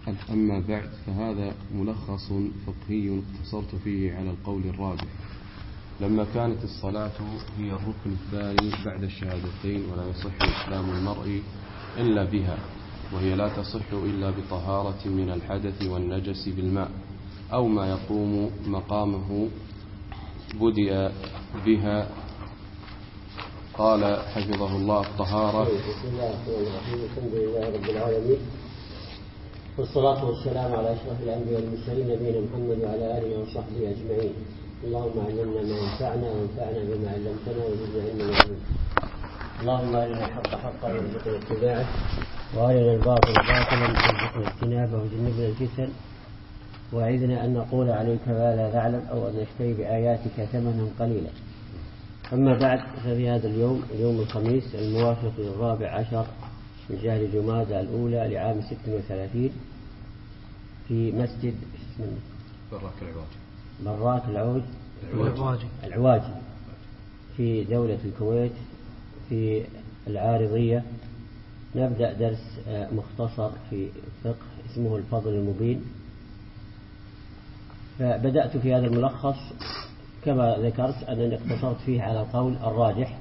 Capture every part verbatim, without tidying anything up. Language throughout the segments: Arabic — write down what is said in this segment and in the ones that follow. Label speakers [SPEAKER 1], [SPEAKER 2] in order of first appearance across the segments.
[SPEAKER 1] أما بعد، فهذا ملخص فقهي اقتصرت فيه على القول الراجح. لما كانت الصلاة هي الركن الثاني بعد الشهادتين، ولا يصح إسلام المرء إلا بها، وهي لا تصح إلا بطهارة من الحدث والنجس بالماء أو ما يقوم مقامه بدأ بها. قال حفظه الله: الطهارة.
[SPEAKER 2] بسم الله الرحمن الرحيم، الحمد لله رب العالمين، والصلاة والسلام على أشرف الأنبياء والمرسلين نبينا محمد وعلى آله وصحبه أجمعين. اللهم علمنا ما ينفعنا وانفعنا بما علمتنا وزدنا علما يعلمنا. اللهم أرنا الحق حقا وارزقنا اتباعه، وأرنا الباطل باطلا وارزقنا اجتنابه وجنبنا الفتن، وأعذنا أن نقول عليك ما لا نعلم أو أن نشتري بآياتك ثمنا قليلا. أما بعد، ففي هذا اليوم اليوم الخميس الموافق للرابع عشر من شهر جمادى الأولى لعام ست وثلاثين في مسجد
[SPEAKER 1] براك العواج
[SPEAKER 2] براك العوج
[SPEAKER 3] العواجي
[SPEAKER 2] العواجي في دولة الكويت في العارضية نبدأ درس مختصر في فقه اسمه الفضل المبين. فبدأت في هذا الملخص كما ذكرت أنني اقتصرت فيه على قول الراجح،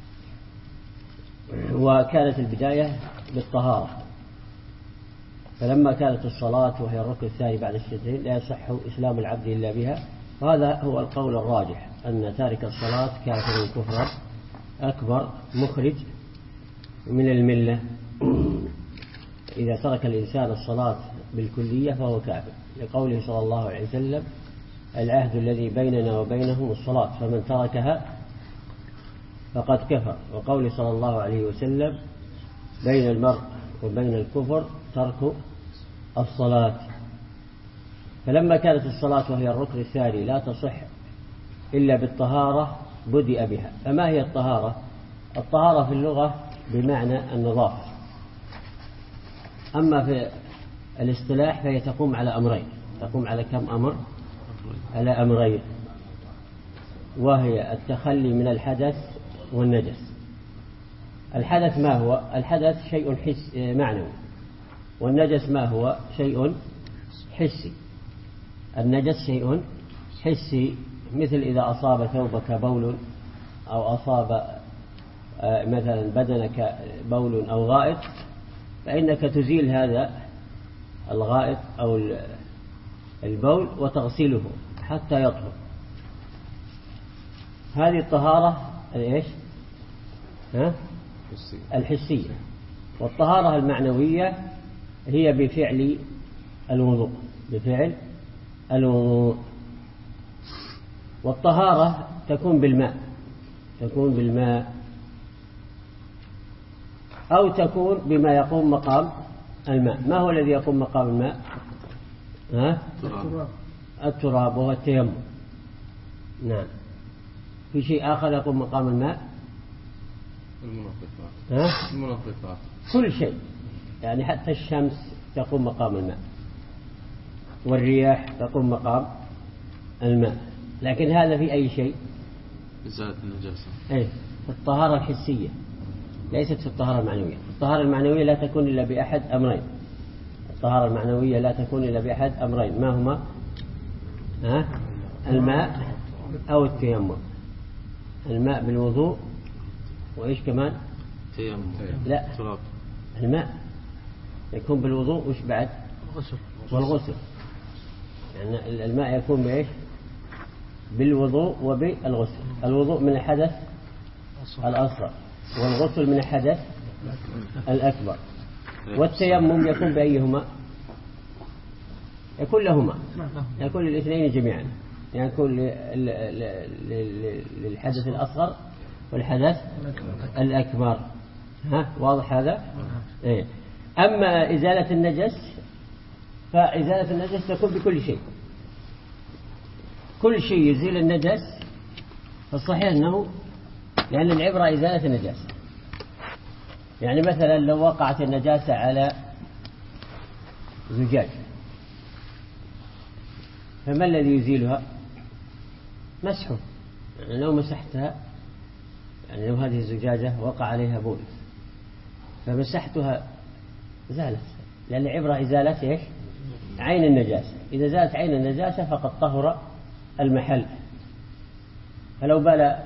[SPEAKER 2] وكانت البداية بالطهارة. فلما كانت الصلاة وهي الركن الثاني بعد الشهادتين لا يصح إسلام العبد إلا بها، وهذا هو القول الراجح، أن تارك الصلاة كافر كفرا أكبر مخرج من الملة. إذا ترك الإنسان الصلاة بالكلية فهو كافر، لقوله صلى الله عليه وسلم: العهد الذي بيننا وبينهم الصلاة فمن تركها فقد كفر. وقوله صلى الله عليه وسلم: بين المرء وبين الكفر ترك الصلاة. فلما كانت الصلاة وهي الركن الثاني لا تصح إلا بالطهارة بدأ بها. فما هي الطهارة؟ الطهارة في اللغة بمعنى النظافة، أما في الاصطلاح فهي تقوم على أمرين. تقوم على كم أمر؟ على أمرين، وهي التخلي من الحدث والنجس. الحدث ما هو؟ الحدث شيء حس معنوي، والنجس ما هو؟ شيء حسي. النجس شيء حسي، مثل إذا أصاب ثوبك بول أو أصاب مثلا بدنك بول أو غائط، فإنك تزيل هذا الغائط أو البول وتغسله حتى يطهر. هذه الطهارة الإيش؟ ها؟ الحسية. والطهارة المعنوية هي بفعل الوضوء، بفعل الوضوء. والطهارة تكون بالماء، تكون بالماء أو تكون بما يقوم مقام الماء. ما هو الذي يقوم مقام الماء؟ ها؟ التراب. التراب وهو التيمم. نعم. في شيء آخر يقوم مقام الماء؟
[SPEAKER 1] المنظفات.
[SPEAKER 2] ها؟
[SPEAKER 1] المنظفات.
[SPEAKER 2] كل شيء، يعني حتى الشمس تقوم مقام الماء، والرياح تقوم مقام الماء. لكن هذا في أي شيء؟
[SPEAKER 1] إزالة النجاسة.
[SPEAKER 2] إيه، في الطهارة الحسية، ليست في الطهارة المعنوية. الطهارة المعنوية لا تكون إلا بأحد أمرين. الطهارة المعنوية لا تكون إلا بأحد أمرين، ما هما؟ ها؟ الماء أو التيمم. الماء بالوضوء، وإيش كمان؟
[SPEAKER 1] تيمم.
[SPEAKER 2] لا،
[SPEAKER 1] تراب.
[SPEAKER 2] الماء يكون بالوضوء، وإيش بعد؟
[SPEAKER 3] غسل.
[SPEAKER 2] والغسل. يعني الماء يكون بإيش؟ بالوضوء وبالغسل. الوضوء من الحدث الأصغر، والغسل من الحدث الأكبر. والتيمم يكون بأيهما؟ يكون لهما، يكون للاثنين جميعا، يكون للحدث الأصغر والحدث الأكبر. ها، واضح هذا؟ إيه. أما إزالة النجس، فإزالة النجس تكون بكل شيء، كل شيء يزيل النجس. فالصحيح أنه لأن العبرة إزالة النجاسة. يعني مثلا لو وقعت النجاسة على زجاج، فما الذي يزيلها؟ مسحه. يعني لو مسحتها، يعني لو هذه الزجاجة وقع عليها بول فمسحتها زالت، لأن العبرة إزالة إيش؟ عين النجاسة. إذا زالت عين النجاسة فقد طهر المحل. فلو بال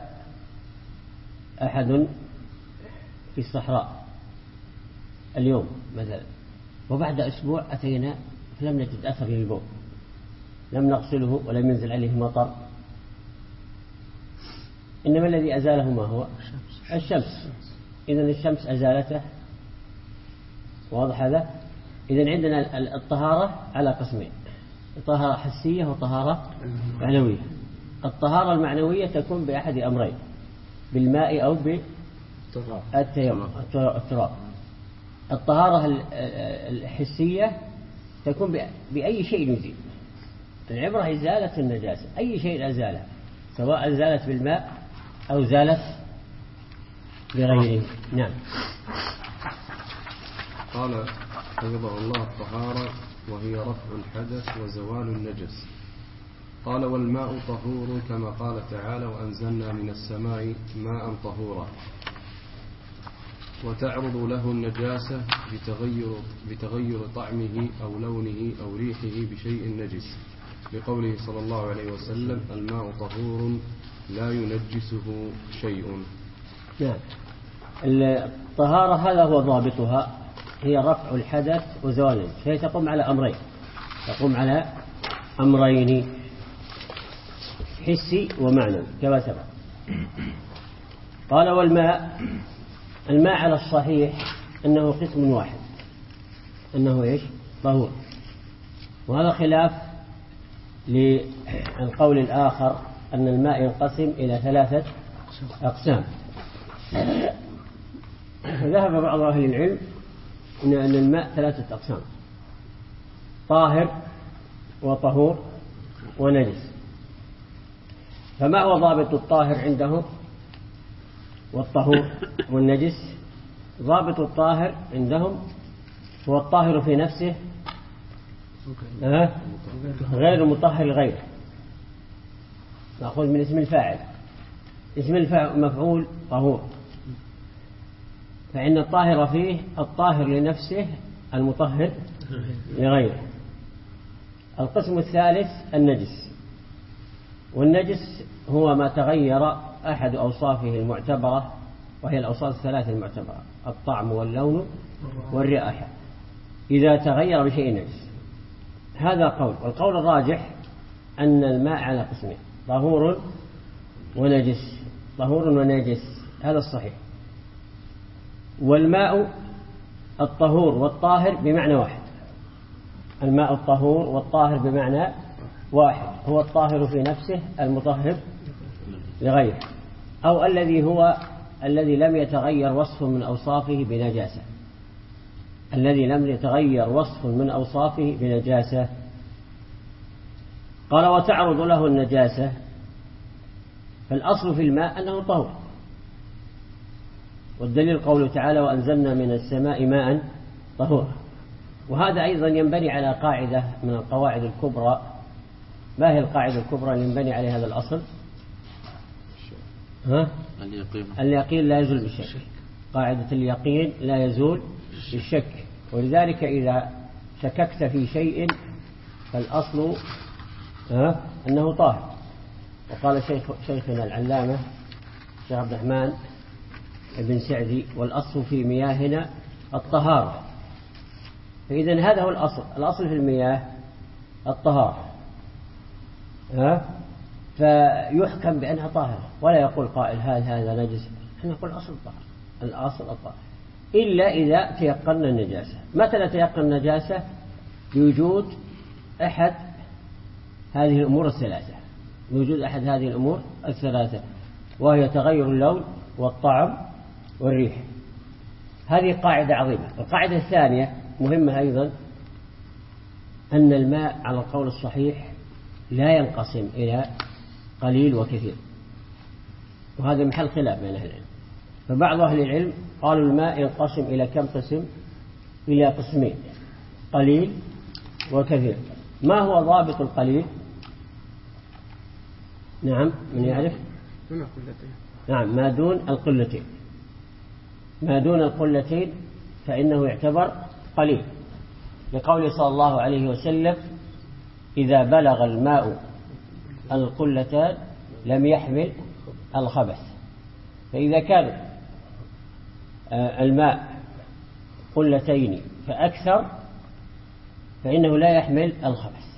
[SPEAKER 2] أحد في الصحراء اليوم مثلا وبعد أسبوع أتينا فلم نجد أثر للبول، لم نغسله ولم ينزل عليه مطر، إنما الذي أزاله ما هو الشمس. إذن الشمس أزالته. واضح هذا؟ إذن عندنا الطهارة على قسمين: طهارة حسية وطهارة معنوية. الطهارة المعنوية تكون بأحد أمرين: بالماء أو بالتراب. الطهارة الحسية تكون بأي شيء يزيل. العبرة إزالة النجاسة، أي شيء أزالها، سواء زالت بالماء أو زالت بغيره. نعم.
[SPEAKER 1] قال حفظه الله: الطهارة وهي رفع الحدث وزوال النجس. قال: والماء طهور كما قال تعالى: وأنزلنا من السماء ماء طهورا. وتعرض له النجاسة بتغير, بتغير طعمه أو لونه أو ريحه بشيء نجس، لقوله صلى الله عليه وسلم: الماء طهور لا ينجسه شيء.
[SPEAKER 2] نعم. الطهارة هذا هو ضابطها، هي رفع الحدث وزوال النجس. فهي تقوم على أمرين، تقوم على أمرين: حسي ومعنوي كما سبق. قال: والماء، الماء على الصحيح أنه قسم واحد، أنه إيش؟ طهور. وهذا خلاف للقول الآخر أن الماء ينقسم إلى ثلاثة أقسام. ذهب بعض أهل العلم أن الماء ثلاثة أقسام: طاهر وطهور ونجس. فما هو ضابط الطاهر عندهم والطهور والنجس؟ ضابط الطاهر عندهم هو الطاهر في نفسه غير المطهر لغيره. نأخذ من اسم الفاعل. اسم المفعول طهور، فإن الطاهر فيه الطاهر لنفسه المطهر لغيره. القسم الثالث النجس، والنجس هو ما تغير أحد أوصافه المعتبرة، وهي الأوصاف الثلاثة المعتبرة: الطعم واللون والرائحة، إذا تغير بشيء نجس. هذا قول. والقول الراجح أن الماء على قسمين: طهور ونجس. طهور ونجس، هذا الصحيح. والماء الطهور والطاهر بمعنى واحد. الماء الطهور والطاهر بمعنى واحد، هو الطاهر في نفسه المطهر لغيره، أو الذي هو الذي لم يتغير وصف من أوصافه بنجاسة. الذي لم يتغير وصف من أوصافه بنجاسة. قال: وتعرض له النجاسة. فالأصل في الماء أنه طهور، والدليل قوله تعالى: وأنزلنا من السماء ماء طهورا. وهذا أيضا ينبني على قاعدة من القواعد الكبرى. ما هي القاعدة الكبرى اللي ينبني عليها هذا الأصل؟ ها؟ اليقين. اليقين لا يزول بالشك. قاعدة اليقين لا يزول بالشك. ولذلك إذا شككت في شيء فالأصل ها؟ أنه طاهر. وقال شيخ شيخنا العلامة شيخ عبد الرحمن بن سعدي: والأصل في مياهنا الطهارة. فإذن هذا هو الأصل. الأصل في المياه الطهارة، ها؟ فيحكم بأنها طاهرة، ولا يقول قائل هذا هذا نجس. احنا نقول الأصل الطهارة، الأصل الطهارة، إلا إذا تيقن النجاسة. متى نتيقن النجاسة؟ بوجود أحد هذه الأمور الثلاثة، بوجود أحد هذه الأمور الثلاثة، وهي تغير اللون والطعم والريح. هذه قاعدة عظيمة. القاعدة الثانية مهمة أيضا: أن الماء على القول الصحيح لا ينقسم إلى قليل وكثير، وهذا محل خلاف بين أهل العلم. فبعض أهل العلم قالوا الماء ينقسم إلى كم قسم؟ إلى قسمين: قليل وكثير. ما هو ضابط القليل؟ نعم، من يعرف؟ نعم، ما دون القلتين. ما دون القلتين فإنه يعتبر قليل. لقوله صلى الله عليه وسلم إذا بلغ الماء القلتان لم يحمل الخبث. فإذا كان الماء قلتين فأكثر فإنه لا يحمل الخبث.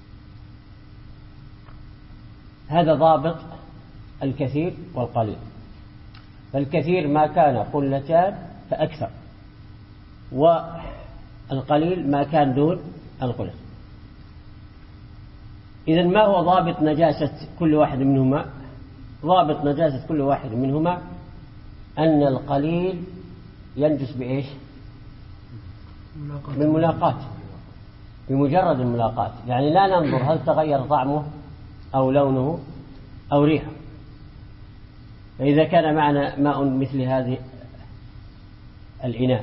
[SPEAKER 2] هذا ضابط الكثير والقليل. فالكثير ما كان قلتان فأكثر، والقليل ما كان دون القلة. إذن ما هو ضابط نجاسة كل واحد منهما؟ ضابط نجاسة كل واحد منهما أن القليل ينجس بإيش؟ بالملاقات، بمجرد الملاقات. يعني لا ننظر هل تغير طعمه أو لونه أو ريحه. فإذا كان معنا ماء مثل هذه الإناء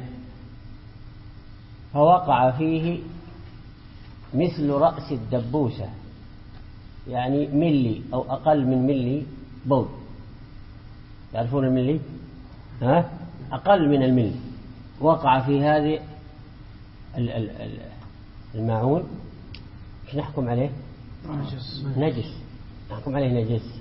[SPEAKER 2] فوقع فيه مثل رأس الدبوسة، يعني ملي أو أقل من ملي بول. تعرفون الملي؟ ها؟ أقل من الملي وقع في هذه الماعون، ايش نحكم عليه؟ نجس. نجس نحكم عليه نجس.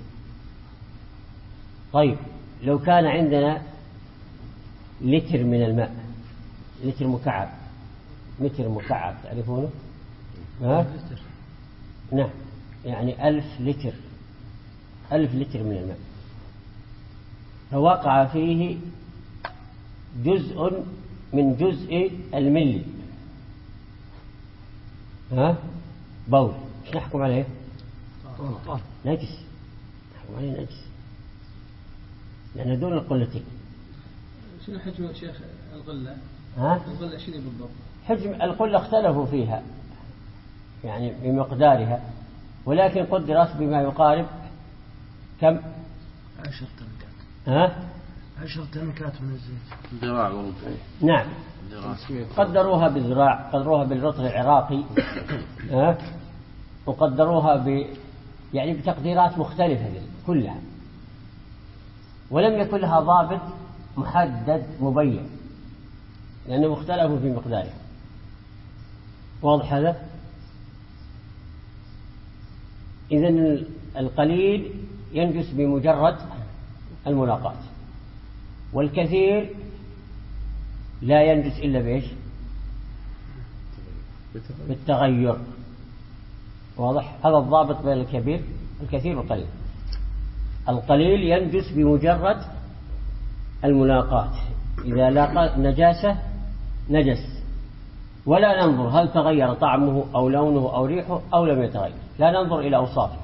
[SPEAKER 2] طيب لو كان عندنا لتر من الماء، لتر مكعب، متر مكعب تعرفونه؟ ها؟ نعم، يعني ألف لتر، ألف لتر من الماء، فوقع فيه جزء من جزء الملي، ها؟ بول، ايش نحكم عليه؟ نجس. نحكم عليه نجس لأنه دون القلتين.
[SPEAKER 3] شنو حجم شيخ القلة؟
[SPEAKER 2] ها؟
[SPEAKER 3] القلة شنو بالضبط؟
[SPEAKER 2] حجم القلة اختلفوا فيها يعني بمقدارها، ولكن قدرت بما يقارب كم؟
[SPEAKER 3] عشر تنكات.
[SPEAKER 2] ها؟
[SPEAKER 3] عشر تنكات من الزيت.
[SPEAKER 1] ذراع وربع.
[SPEAKER 2] نعم. قدروها بالذراع، قدروها بالرطل العراقي، ها؟ وقدروها ب يعني بتقديرات مختلفة كلها، ولم يكن لها ضابط محدد مبين لأنه مختلفوا في مقدارها. واضح هذا؟ إذن القليل ينجس بمجرد الملاقات، والكثير لا ينجس إلا بإيش؟ بالتغير. واضح؟ هذا الضابط بين الكبير الكثير والقليل. القليل ينجس بمجرد الملاقات، إذا لاقى نجاسة نجس، ولا ننظر هل تغير طعمه أو لونه أو ريحه أو لم يتغير، لا ننظر إلى أوصافه.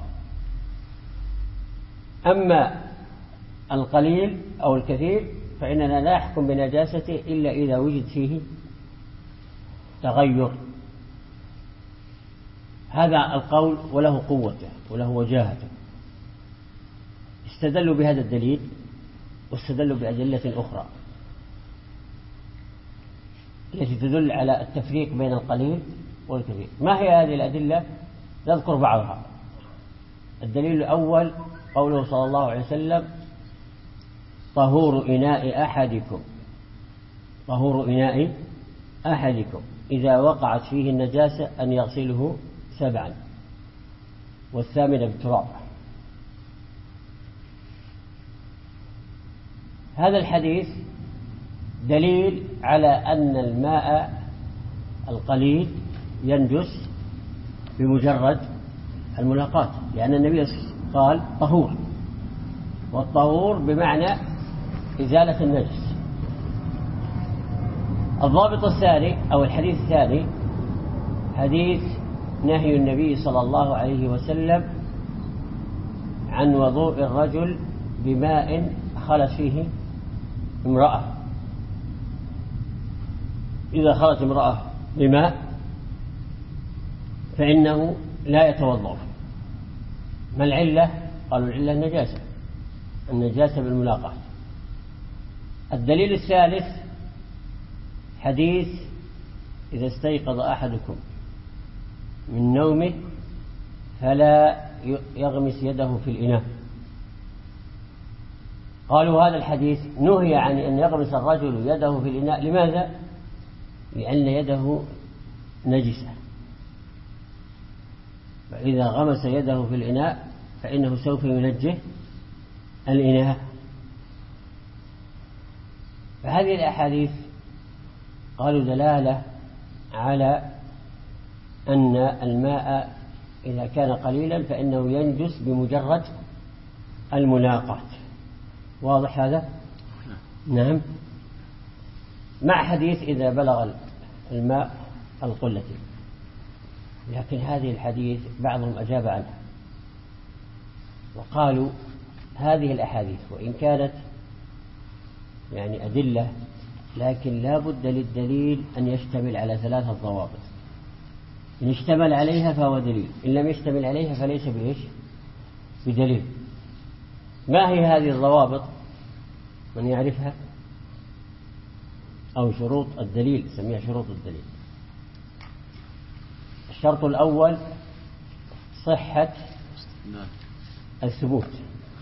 [SPEAKER 2] أما القليل أو الكثير فإننا لا نحكم بنجاسته إلا إذا وجد فيه تغير. هذا القول وله قوته وله وجاهته. استدلوا بهذا الدليل واستدلوا بأدلة أخرى التي تدل على التفريق بين القليل والكثير. ما هي هذه الأدلة؟ نذكر بعضها. الدليل الأول قوله صلى الله عليه وسلم طهور إناء أحدكم، طهور إناء أحدكم إذا وقعت فيه النجاسة أن يغسله سبعا والثامن بالتراب. هذا الحديث دليل على أن الماء القليل ينجس بمجرد الملاقات، لأن النبي قال طهور، والطهور بمعنى إزالة النجس. الضابط الثاني أو الحديث الثاني حديث نهي النبي صلى الله عليه وسلم عن وضوء الرجل بماء خلت فيه امرأة. إذا خلت امرأة بماء فإنه لا يتوضأ. ما العلة؟ قالوا العلة النجاسة، النجاسة بالملاقاة. الدليل الثالث حديث إذا استيقظ أحدكم من نومه فلا يغمس يده في الإناء. قالوا هذا الحديث نهي عن أن يغمس الرجل يده في الإناء. لماذا؟ لأن يده نجسة، فإذا غمس يده في الإناء فإنه سوف ينجه الإناء. فهذه الأحاديث قالوا دلالة على أن الماء إذا كان قليلا فإنه ينجس بمجرد الملاقاة. واضح هذا؟ نعم. مع حديث إذا بلغ الماء القلة، لكن هذه الحديث بعضهم أجاب عنها وقالوا هذه الأحاديث وإن كانت يعني أدلة، لكن لا بد للدليل أن يشتمل على ثلاثة ضوابط. إن اشتمل عليها فهو دليل، إن لم يشتمل عليها فليس بإيش؟ بدليل. ما هي هذه الضوابط؟ من يعرفها؟ أو شروط الدليل، سميها شروط الدليل. الشرط الأول صحة الثبوت.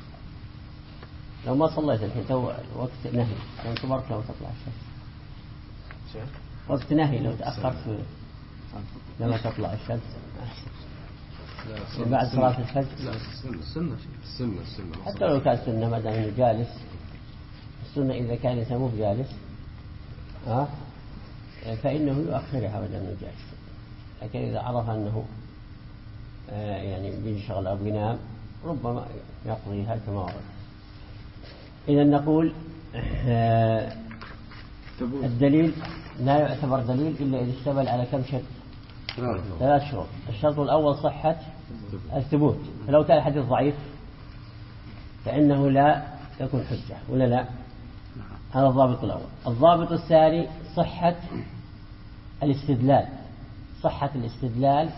[SPEAKER 2] لو ما صليت الحين تو وقت نهي، لو كبرت لو تطلع الشمس وقت نهي، لو تأخرت لما تطلع الشمس بعد صلاة الفجر.
[SPEAKER 1] لا السنة السنة السنة
[SPEAKER 2] حتى لو كان سنة ما دام انه جالس. السنة إذا كان يسموه جالس ها فإنه يؤخرها ما دام انه جالس، لكن إذا عرف أنه يعني بينشغل أو بينام ربما يقضيها كما ورد. إذا نقول الدليل لا يعتبر دليل إلا إذا اشتمل على كم شرط؟ ثلاث شروط. الشرط الأول صحة الثبوت، فلو كان الحديث ضعيف فإنه لا يكون حجة ولا لا. هذا الضابط الأول. الضابط الثاني صحة الاستدلال، صحة الاستدلال،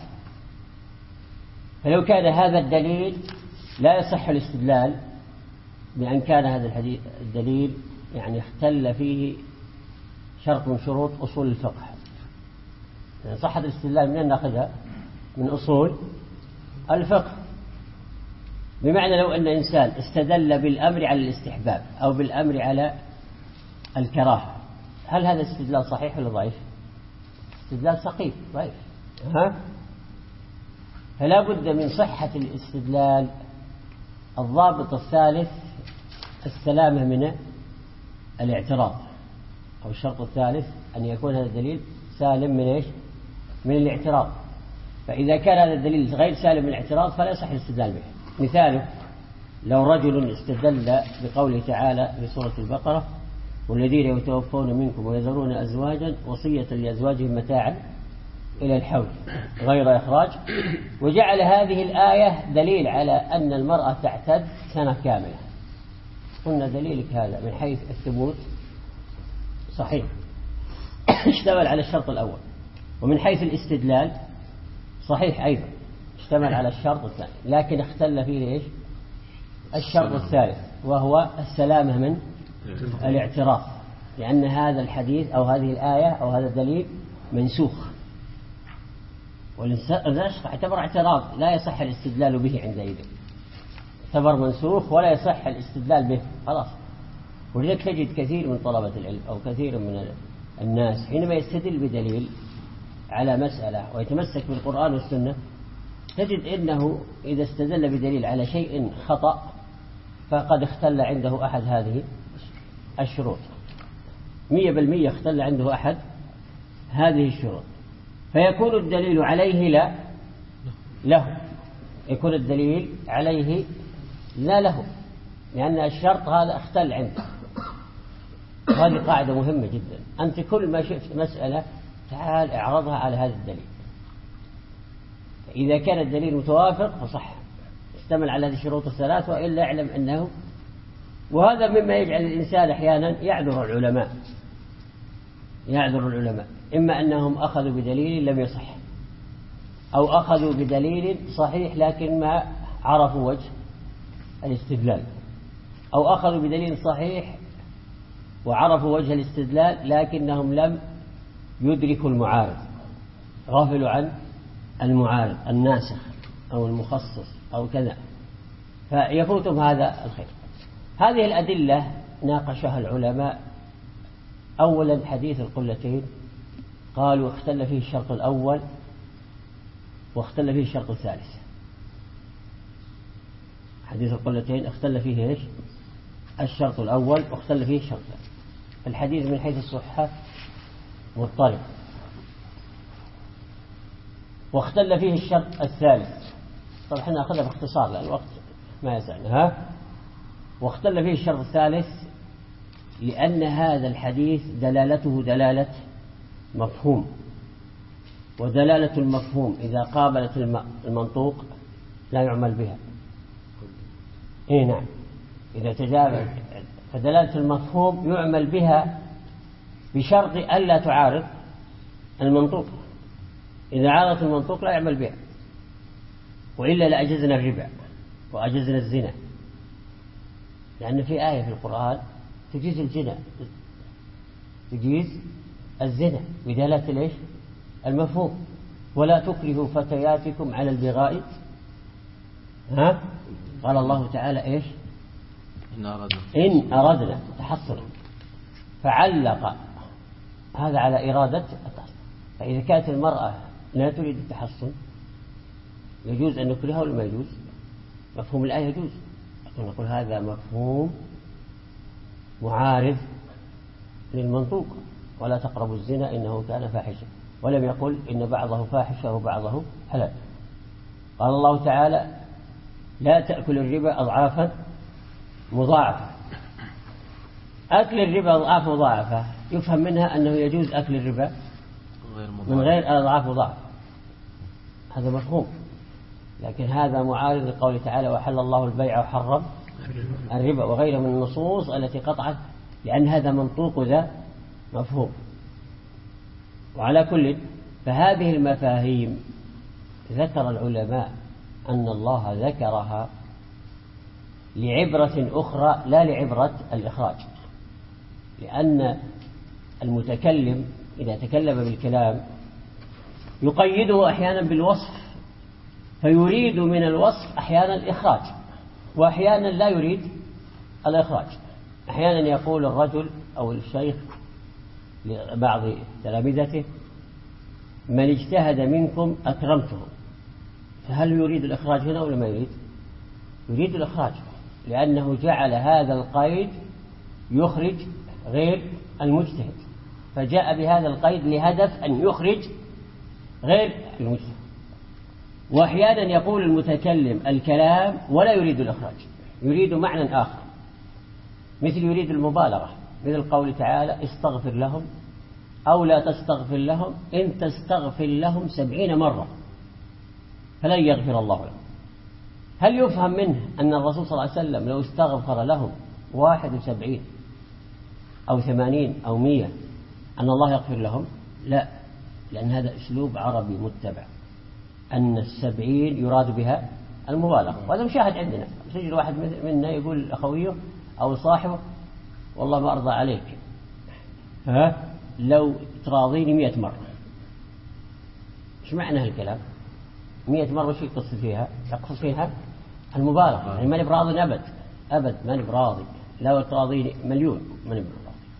[SPEAKER 2] فلو كان هذا الدليل لا يصح الاستدلال بأن كان هذا الحديث الدليل يعني اختل فيه شرط من شروط أصول الفقه. يعني صحة الاستدلال من ناخذها من أصول الفقه، بمعنى لو أن إنسان استدل بالأمر على الاستحباب أو بالأمر على الكراهة، هل هذا الاستدلال صحيح ولا ضعيف؟ استدلال سقيم ضعيف. ها؟ فلا بد من صحة الاستدلال. الضابط الثالث السلامة من الاعتراض، أو الشرط الثالث أن يكون هذا الدليل سالم من إيش؟ من الاعتراض. فإذا كان هذا الدليل غير سالم من الاعتراض فلا يصح الاستدلال به. مثاله لو رجل استدل بقوله تعالى في سورة البقرة والذين يتوفون منكم ويذرون أزواجا وصية لأزواجهم متاعا إلى الحول غير إخراج، وجعل هذه الآية دليل على أن المرأة تعتد سنة كاملة. قلنا دليلك هذا من حيث الثبوت صحيح، اشتمل على الشرط الأول، ومن حيث الاستدلال صحيح أيضا اشتمل على الشرط الثاني، لكن اختل فيه إيش؟ الشرط الثالث وهو السلامة من الاعتراض، لأن هذا الحديث أو هذه الآية أو هذا الدليل منسوخ، والنسخ اعتبر اعتراض لا يصح الاستدلال به عندئذ، اعتبر منسوخ ولا يصح الاستدلال به خلاص. ولذلك تجد كثير من طلبة العلم أو كثير من الناس حينما يستدل بدليل على مسألة ويتمسك بالقرآن والسنة تجد إنه إذا استدل بدليل على شيء خطأ فقد اختل عنده أحد هذه الشروط، مية بالمية اختل عنده أحد هذه الشروط، فيكون الدليل عليه لا له، يكون الدليل عليه لا له، لأن الشرط هذا اختل عنده. هذه قاعدة مهمة جدا. أنت كل ما شفت مسألة تعال اعرضها على هذا الدليل، إذا كان الدليل متوافق فصح اشتمل على هذه الشروط الثلاث، وإلا اعلم أنه، وهذا مما يجعل الإنسان أحيانا يعذر العلماء يعذر العلماء إما أنهم أخذوا بدليل لم يصح، أو أخذوا بدليل صحيح لكن ما عرفوا وجه الاستدلال، أو أخذوا بدليل صحيح وعرفوا وجه الاستدلال لكنهم لم يدركوا المعارض، غافلوا عن المعارض الناسخ أو المخصص أو كذا، فيفوتهم هذا الخير. هذه الأدلة ناقشها العلماء. أولا حديث القلتين قالوا اختل فيه الشرط الأول واختل فيه الشرط الثالث. حديث القلتين اختل فيه ايش؟ الشرط الأول واختل فيه الشرط الثالث. الحديث من حيث الصحة مضطرب، واختل فيه الشرط الثالث. طبعا احنا أخذها باختصار لأن الوقت ما يسعنا. ها واختل فيه الشرط الثالث لأن هذا الحديث دلالته دلالة مفهوم، ودلالة المفهوم إذا قابلت المنطوق لا يعمل بها. إيه نعم، إذا تجاوز فدلالة المفهوم يعمل بها بشرط ألا تعارض المنطوق. إذا عارضت المنطوق لا يعمل بها، وإلا لأجزنا الربا وأجزنا الزنا، لأن في آية في القرآن تجيز الزنا، تجيز الزنا بدلالة ليش؟ المفهوم. ولا تكرهوا فتياتكم على البغاء. ها قال الله تعالى إيش؟
[SPEAKER 1] إن أردنا
[SPEAKER 2] إن أردنا تحصنا، فعلق هذا على إرادة التحصن. فإذا كانت المرأة لا تريد التحصن يجوز أن نكرهها ولا ما يجوز؟ مفهوم الآية يجوز، لكن نقول هذا مفهوم معارض للمنطوق. ولا تقربوا الزنا إنه كان فاحشا، ولم يقل إن بعضه فاحشة وبعضه حلال. قال الله تعالى لا تأكل الربا أضعافا مضاعفة. أكل الربا أضعاف مضاعفة يفهم منها أنه يجوز أكل الربا من غير أضعاف مضاعفة، هذا مفهوم. لكن هذا معارض لقوله تعالى وحل الله البيع وحرم الربا وغيره من النصوص التي قطعت، لأن هذا منطوق ذا مفهوم. وعلى كل فهذه المفاهيم ذكر العلماء أن الله ذكرها لعبرة أخرى لا لعبرة الإخراج، لأن المتكلم إذا تكلم بالكلام يقيده أحيانا بالوصف، فيريد من الوصف أحيانا الإخراج وأحيانا لا يريد الإخراج. أحيانا يقول الرجل أو الشيخ لبعض تلامذته من اجتهد منكم أكرمته، فهل يريد الإخراج هنا ولا ما يريد؟ يريد الإخراج، لأنه جعل هذا القيد يخرج غير المجتهد، فجاء بهذا القيد لهدف أن يخرج غير المجتهد. وأحيانا يقول المتكلم الكلام ولا يريد الإخراج، يريد معنى آخر، مثل يريد المبالغة، مثل قول تعالى استغفر لهم أو لا تستغفر لهم إن تستغفر لهم سبعين مرة فلن يغفر الله لهم. هل يفهم منه أن الرسول صلى الله عليه وسلم لو استغفر لهم واحد وسبعين أو ثمانين أو مية أن الله يغفر لهم؟ لا، لأن هذا أسلوب عربي متبع، أن السبعين يراد بها المبالغة، وهذا مشاهد عندنا. سجل واحد منا يقول لأخويه أو صاحبه والله ما أرضى عليك ها لو تراضيني مئة مرة. إيش معنى هالكلام؟ مئة مرة وش يقصد فيها؟ يقصد فيها المبالغة، يعني ماني براضي أبد أبد ماني براضي، لو تراضيني مليون ماني براضي.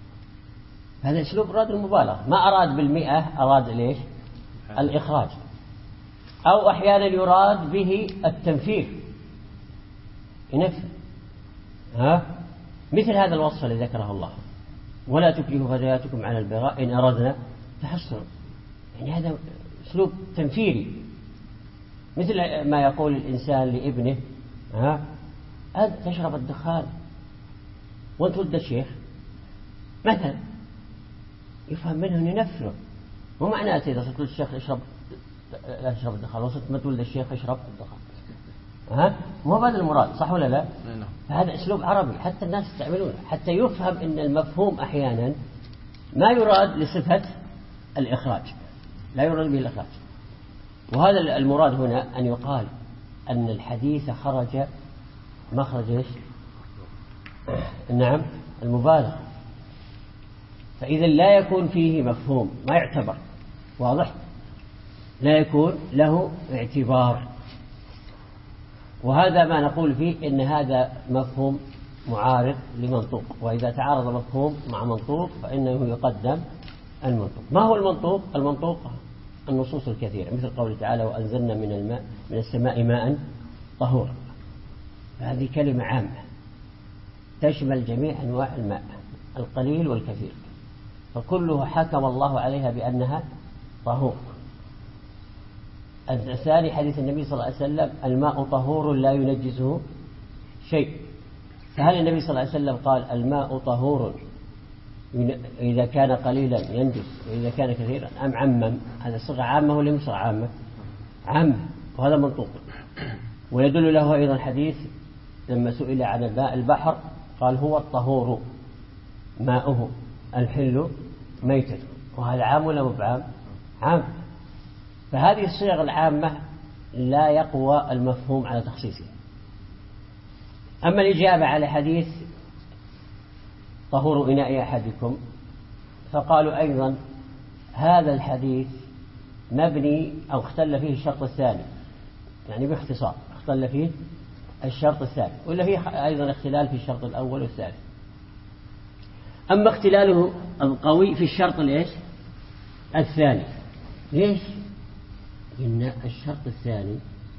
[SPEAKER 2] هذا أسلوب أراد المبالغة، ما أراد بالمئة، أراد ليش؟ الإخراج. أو أحيانا يراد به التنفير، ينفر. ها مثل هذا الوصف الذي ذكره الله ولا تكرهوا فتياتكم على البغاء إن أردنا تحصنا، يعني هذا أسلوب تنفيري، مثل ما يقول الإنسان لابنه ها أنت تشرب الدخان وأنت ولد الشيخ مثلا، يفهم منه أن ينفره. مو معناته إذا صرت ولد الشيخ اشرب لا تشرب الدخان، وصرت ما تولد الشيخ اشرب الدخان، ها مو هذا المراد، صح ولا لا؟ هذا أسلوب عربي حتى الناس يستعملونه، حتى يفهم أن المفهوم أحيانا ما يراد لصفة الإخراج، لا يراد به الإخراج. وهذا المراد هنا أن يقال أن الحديث خرج مخرج إيش؟ نعم المبالغة، فإذا لا يكون فيه مفهوم ما يعتبر، واضح؟ لا يكون له اعتبار. وهذا ما نقول فيه إن هذا مفهوم معارض لمنطوق، وإذا تعارض مفهوم مع منطوق فإنه يقدم المنطوق. ما هو المنطوق؟ المنطوق النصوص الكثيرة، مثل قوله تعالى وأنزلنا من الماء من السماء ماء طهورا. هذه كلمة عامة تشمل جميع أنواع الماء القليل والكثير، فكلها حكم الله عليها بأنها طهور. الثاني حديث النبي صلى الله عليه وسلم الماء طهور لا ينجسه شيء. فهل النبي صلى الله عليه وسلم قال الماء طهور إذا كان قليلا ينجس وإذا كان كثيرا، أم عمم؟ هذا صيغة عامة ولا مش عامة؟ عامة، وهذا منطوق. ويدل له أيضا حديث لما سئل عن ماء البحر قال هو الطهور ماؤه الحل ميتته، وهذا عام ولا مو بعام؟ عام. فهذه الصيغ العامة لا يقوى المفهوم على تخصيصها. أما الإجابة على حديث طهور إناء أحدكم، فقالوا أيضا هذا الحديث مبني أو اختل فيه الشرط الثاني، يعني باختصار اختل فيه الشرط الثاني، ولا فيه أيضا اختلال في الشرط الأول والثاني. أما اختلاله القوي في الشرط الإيش الثاني. ليش؟ إن الشرط الثاني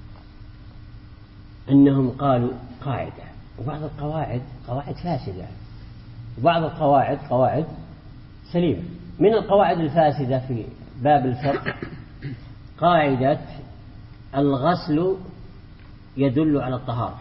[SPEAKER 2] أنهم قالوا قاعدة، وبعض القواعد قواعد فاسدة، وبعض القواعد قواعد سليمة. من القواعد الفاسدة في باب الفقه قاعدة الغسل يدل على الطهارة.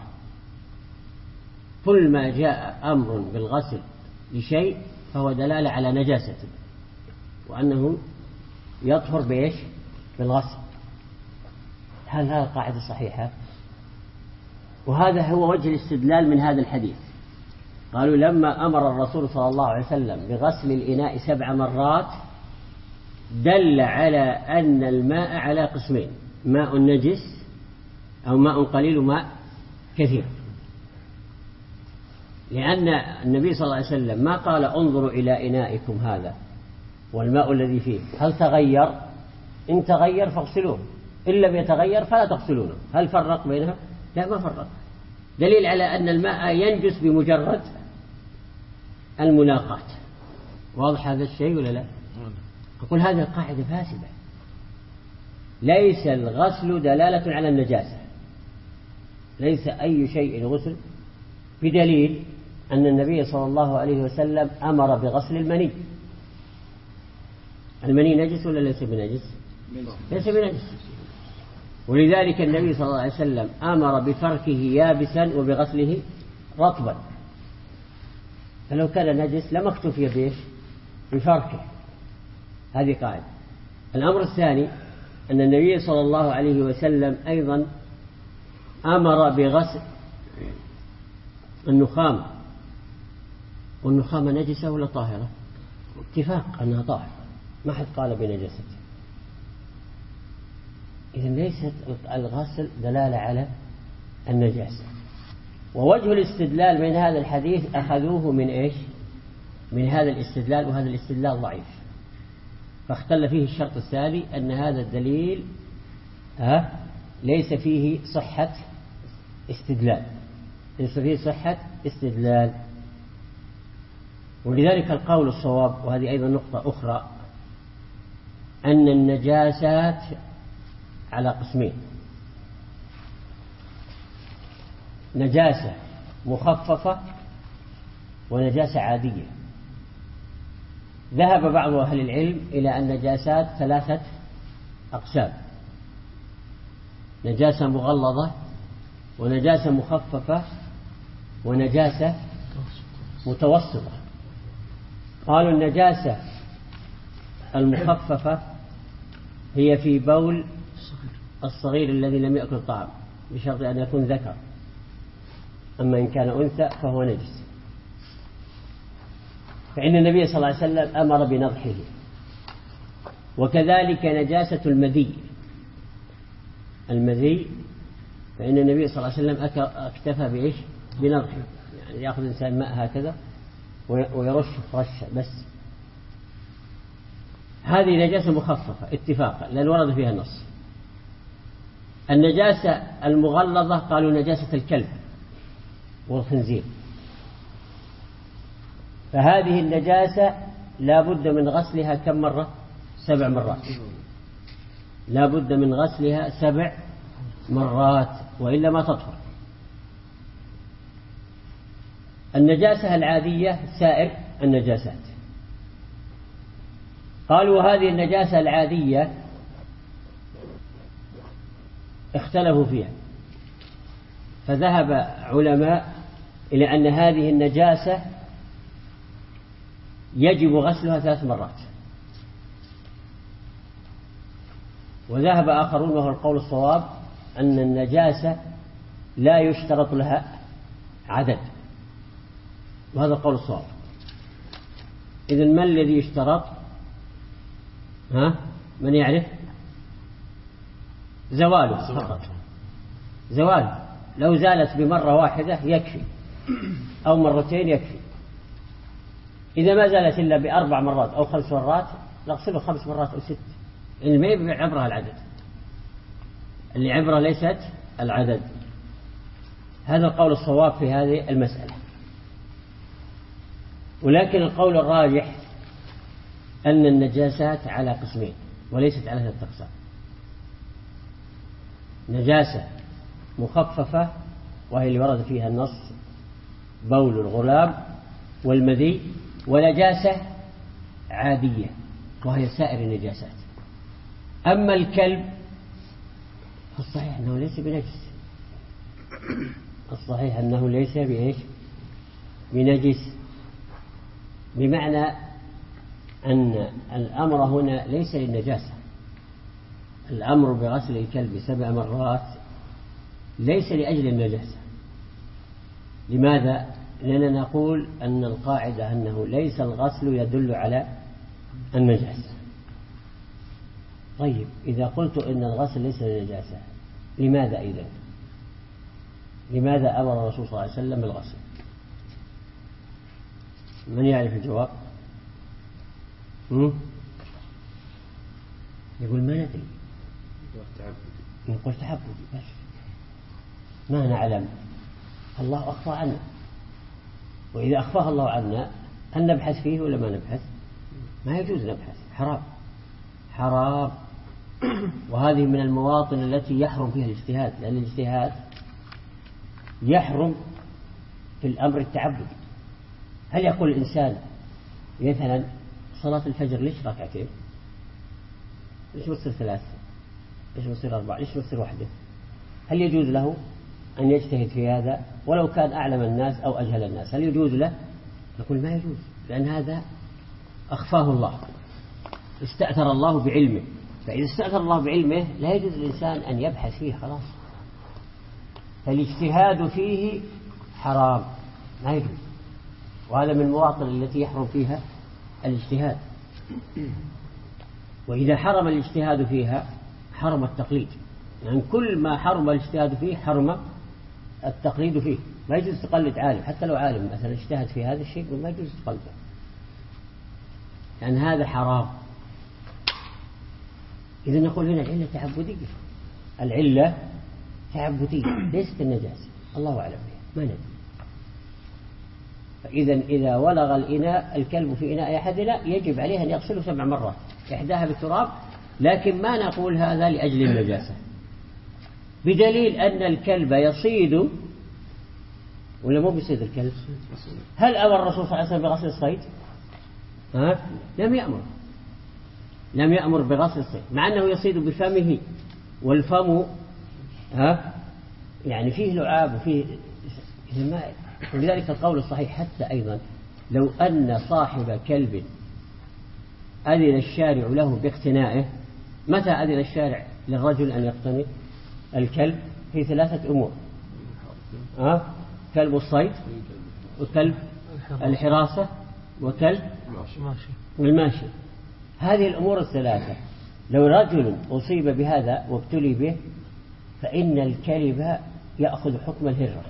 [SPEAKER 2] كل ما جاء أمر بالغسل لشيء فهو دلالة على نجاسته، وأنه يطهر بإيش؟ بالغسل. هل هذا قاعدة صحيحة؟ وهذا هو وجه الاستدلال من هذا الحديث. قالوا لما أمر الرسول صلى الله عليه وسلم بغسل الإناء سبع مرات دل على أن الماء على قسمين، ماء نجس أو ماء قليل وماء كثير، لأن النبي صلى الله عليه وسلم ما قال انظروا إلى إنائكم هذا والماء الذي فيه هل تغير؟ إن تغير فاغسلوه، إن لم يتغير فلا تغسلونه. هل فرق بينها؟ لا، ما فرق. دليل على أن الماء ينجس بمجرد الملاقاة. واضح هذا الشيء ولا لا؟ أقول هذه القاعدة فاسدة. ليس الغسل دلالة على النجاسة، ليس أي شيء غسل، بدليل أن النبي صلى الله عليه وسلم أمر بغسل المني. المني نجس ولا ليس بنجس؟ ليس بنجس. ولذلك النبي صلى الله عليه وسلم أمر بفركه يابسا وبغسله رطبا، فلو كان نجس لما اكتفي به بفركه. هذه قاعدة. الأمر الثاني أن النبي صلى الله عليه وسلم أيضا أمر بغسل النخامة، والنخامة نجسة ولا طاهرة؟ اتفاق أنها طاهرة، ما حد قال بنجاستها. إذن ليست الغسل دلالة على النجاسة. ووجه الاستدلال من هذا الحديث أخذوه من إيش؟ من هذا الاستدلال، وهذا الاستدلال ضعيف، فاختل فيه الشرط الثاني أن هذا الدليل ها ليس فيه صحة استدلال، ليس فيه صحة استدلال. ولذلك القول الصواب، وهذه أيضا نقطة أخرى، أن النجاسات على قسمين: نجاسة مخففة ونجاسة عادية. ذهب بعض أهل العلم إلى أن النجاسات ثلاثة أقسام: نجاسة مغلظة، ونجاسة مخففة، ونجاسة متوسطة. قالوا النجاسة المخففة هي في بول الصغير الذي لم يأكل الطعام، بشرط أن يكون ذكر، أما إن كان أنثى فهو نجس. فإن النبي صلى الله عليه وسلم أمر بنضحه. وكذلك نجاسة المذي، المذي فإن النبي صلى الله عليه وسلم اكتفى بإيش؟ بنضحه، يعني يأخذ إنسان ماء هكذا ويرش رشة بس. هذه نجاسة مخففة اتفاقا لأن ورد فيها النص. النجاسة المغلظة قالوا نجاسة الكلب والخنزير، فهذه النجاسة لا بد من غسلها كم مرة؟ سبع مرات. لا بد من غسلها سبع مرات وإلا ما تطهر. النجاسة العادية سائر النجاسات. قالوا هذه النجاسة العادية اختلفوا فيها، فذهب علماء إلى أن هذه النجاسة يجب غسلها ثلاث مرات، وذهب آخرون وهو القول الصواب أن النجاسة لا يشترط لها عدد، وهذا القول الصواب. إذن ما الذي يشترط؟ ها؟ من يعرف؟ زواله فقط. زوال لو زالت بمرة واحدة يكفي، أو مرتين يكفي. إذا ما زالت إلا بأربع مرات أو خمس مرات نغسله خمس مرات أو ست. اللي ما يبقى عبرها العدد، اللي عبرها ليست العدد. هذا القول الصواب في هذه المسألة. ولكن القول الراجح أن النجاسات على قسمين وليست على ثلاثة أقسام: نجاسة مخففة وهي اللي ورد فيها النص بول الغلام والمذي، ونجاسة عادية وهي سائر النجاسات. أما الكلب الصحيح أنه ليس بنجس، الصحيح أنه ليس بإيش؟ بنجس، بمعنى أن الأمر هنا ليس للنجاسة. الأمر بغسل الكلب سبع مرات ليس لأجل النجاسة. لماذا؟ لأننا نقول أن القاعدة أنه ليس الغسل يدل على النجاسة. طيب إذا قلت إن الغسل ليس للنجاسة لماذا إذن؟ لماذا أمر الرسول صلى الله عليه وسلم بالغسل؟ من يعرف الجواب؟ هم؟ يقول ما ندري، نقول تعبدي بس ما نعلم، الله أخفى عنا. وإذا أخفاه الله عنا أن نبحث فيه ولا ما نبحث؟ ما يجوز نبحث، حرام حرام. وهذه من المواطن التي يحرم فيها الاجتهاد، لأن الاجتهاد يحرم في الأمر التعبدي. هل يقول الإنسان مثلا صلاة الفجر ليش ركعتين؟ ليش بتصير ثلاثة؟ ليش بتصير أربعة؟ ليش بتصير واحدة؟ هل يجوز له أن يجتهد في هذا ولو كان أعلم الناس أو أجهل الناس؟ هل يجوز له؟ نقول ما يجوز، لأن هذا أخفاه الله، استأثر الله بعلمه. فإذا استأثر الله بعلمه لا يجوز للإنسان أن يبحث فيه، خلاص. فالاجتهاد فيه حرام، ما يجوز. وهذا من المواطن التي يحرم فيها الاجتهاد. وإذا حرم الاجتهاد فيها حرم التقليد، يعني كل ما حرم الاجتهاد فيه حرم التقليد فيه. ما يجوز تقلد عالم، حتى لو عالم مثلا اجتهد في هذا الشيء ما يجوز تقلده، لأن يعني هذا حرام. إذا نقول هنا العلة تعبدية، العلة تعبدية ليست النجاسة، الله أعلم بها، ما ندري. فإذا إذا ولغ الإناء الكلب في إناء أحدنا يجب عليه أن يغسله سبع مرات، إحداها بالتراب، لكن ما نقول هذا لأجل النجاسة، بدليل أن الكلب يصيد ولا مو بيصيد الكلب؟ هل أمر الرسول صلى الله عليه وسلم بغسل الصيد؟ ها؟ لم يأمر، لم يأمر بغسل الصيد، مع أنه يصيد بفمه، والفم ها يعني فيه لعاب وفيه الماء. ولذلك القول الصحيح حتى أيضا لو أن صاحب كلب أذن الشارع له باقتنائه. متى أذن الشارع للرجل أن يقتني الكلب؟ في ثلاثة أمور: أه؟ كلب الصيد، وكلب الحراسة، وكلب الماشي. هذه الأمور الثلاثة لو رجل أصيب بهذا وابتلي به فإن الكلب يأخذ حكم الهرة،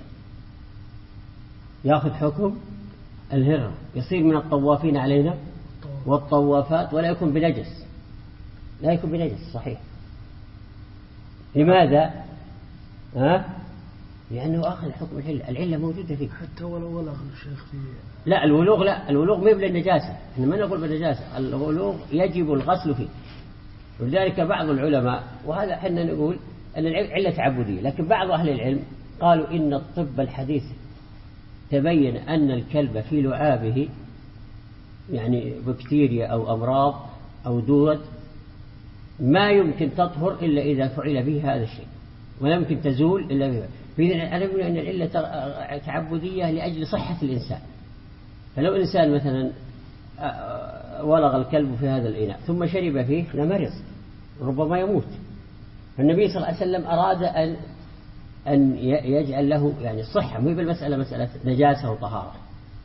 [SPEAKER 2] يأخذ حكم الهرة، يصير من الطوافين علينا والطوافات، ولا يكون بنجس، لا يكون بنجس صحيح. لماذا؟ ها؟ لأنه أخذ حكم العلة، العلة موجودة فيه.
[SPEAKER 3] حتى ولو ولغ الشيخ في
[SPEAKER 2] لا الولوغ، لا الولوغ ما يبلغ النجاسة، احنا ما نقول بالنجاسة، الولوغ يجب الغسل فيه. ولذلك بعض العلماء، وهذا احنا نقول أن العلة تعبدية، لكن بعض أهل العلم قالوا إن الطب الحديث تبين أن الكلب في لعابه يعني بكتيريا أو أمراض أو دود ما يمكن تطهر إلا إذا فعل به هذا الشيء، ولا يمكن تزول إلا به. فإذا أنا أقول أن العلة تعبدية لأجل صحة الإنسان. فلو إنسان مثلا ولغ الكلب في هذا الإناء ثم شرب فيه لمرض ربما يموت، فالنبي صلى الله عليه وسلم أراد أن أن يجعل له يعني الصحة، مو بالمسألة مسألة نجاسة وطهارة.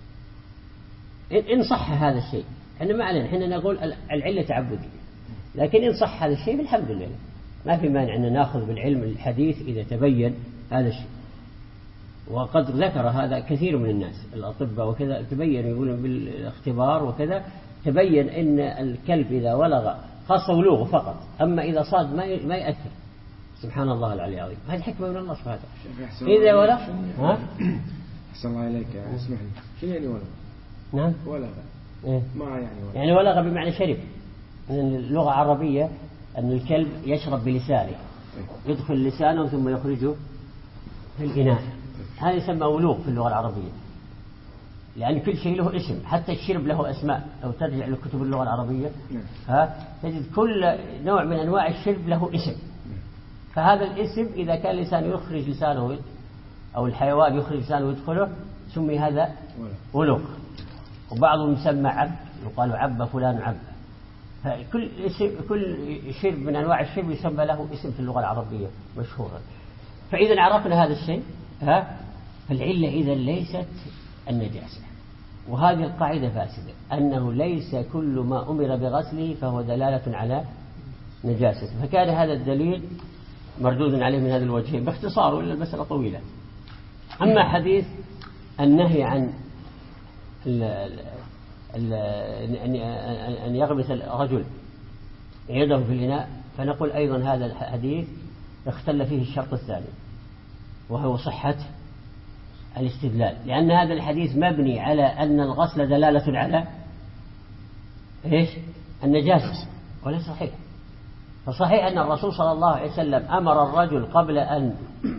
[SPEAKER 2] إن صح هذا الشيء احنا ما علينا، احنا نقول العلة تعبدية، لكن إن صح هذا الشيء بالحمد لله، ما في مانع أن نأخذ بالعلم الحديث إذا تبين هذا الشيء. وقد ذكر هذا كثير من الناس الأطباء وكذا، تبين يقولون بالاختبار وكذا، تبين أن الكلب إذا ولغ خاصة ولوغه فقط، أما إذا صاد ما ما يأثر. سبحان الله العلي العظيم، هذه حكمة من الله سبحانه وتعالى. إذا ولغ ها
[SPEAKER 4] أحسن الله إليك، اسمح لي، شنو يعني ولغ؟
[SPEAKER 2] نعم
[SPEAKER 4] ولغ
[SPEAKER 2] إيه؟
[SPEAKER 4] ما يعني ولغ؟
[SPEAKER 2] يعني ولغ بمعنى شرب. من اللغة العربية أن الكلب يشرب بلسانه، يدخل لسانه ثم يخرجه في الإناء، هذا يسمى ولوغ في اللغة العربية. لأن كل شيء له اسم، حتى الشرب له أسماء. لو ترجع لكتب اللغة العربية ها تجد كل نوع من أنواع الشرب له اسم. فهذا الاسم إذا كان الإنسان يخرج لسانه أو الحيوان يخرج لسانه ويدخله سمي هذا ولوغ. وبعضهم يسمى عب، يقال عب فلان عب. فكل اسم كل شرب من أنواع الشرب يسمى له اسم في اللغة العربية مشهورا. فإذا عرفنا هذا الشيء ها فالعلة إذا ليست النجاسة. وهذه القاعدة فاسدة، أنه ليس كل ما أمر بغسله فهو دلالة على نجاسة. فكان هذا الدليل مردود عليه من هذا الوجه باختصار، ولا المسألة طويلة. أما حديث النهي عن ال ال أن يغمس الرجل يده في الإناء، فنقول أيضا هذا الحديث اختل فيه الشرط الثاني وهو صحة الاستدلال، لأن هذا الحديث مبني على أن الغسل دلالة على إيش؟ النجاسة، وليس صحيح. فصحيح أن الرسول صلى الله عليه وسلم أمر الرجل قبل أن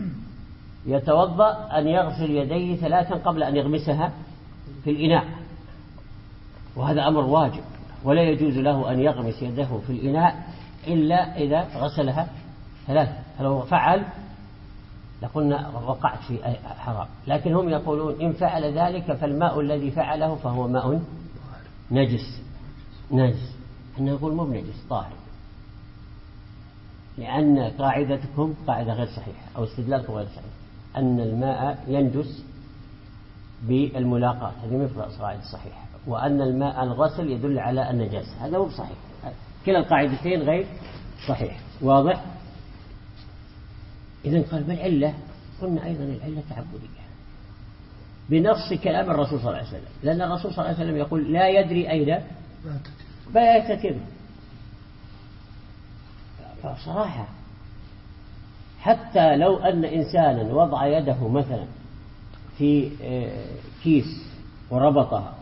[SPEAKER 2] يتوضأ أن يغسل يديه ثلاثا قبل أن يغمسها في الإناء، وهذا أمر واجب، ولا يجوز له أن يغمس يده في الإناء إلا إذا غسلها ثلاثا. فلو فعل لقلنا وقعت في حرام، لكن هم يقولون إن فعل ذلك فالماء الذي فعله فهو ماء نجس نجس احنا نقول مو بنجس طاهر، لأن قاعدتكم قاعدة غير صحيحة أو استدلالكم غير صحيح، أن الماء ينجس بالملاقاة، هذه مثل قاعدة صحيحة، وأن الماء الغسل يدل على النجاسة، هذا مو صحيح. كلا القاعدتين غير صحيح. واضح؟ إذن قال ما العلة؟ قلنا أيضا العلة تعبدية بنص كلام الرسول صلى الله عليه وسلم، لأن الرسول صلى الله عليه وسلم يقول لا يدري أين باتت يده. فصراحة حتى لو أن إنسانا وضع يده مثلا في كيس وربطها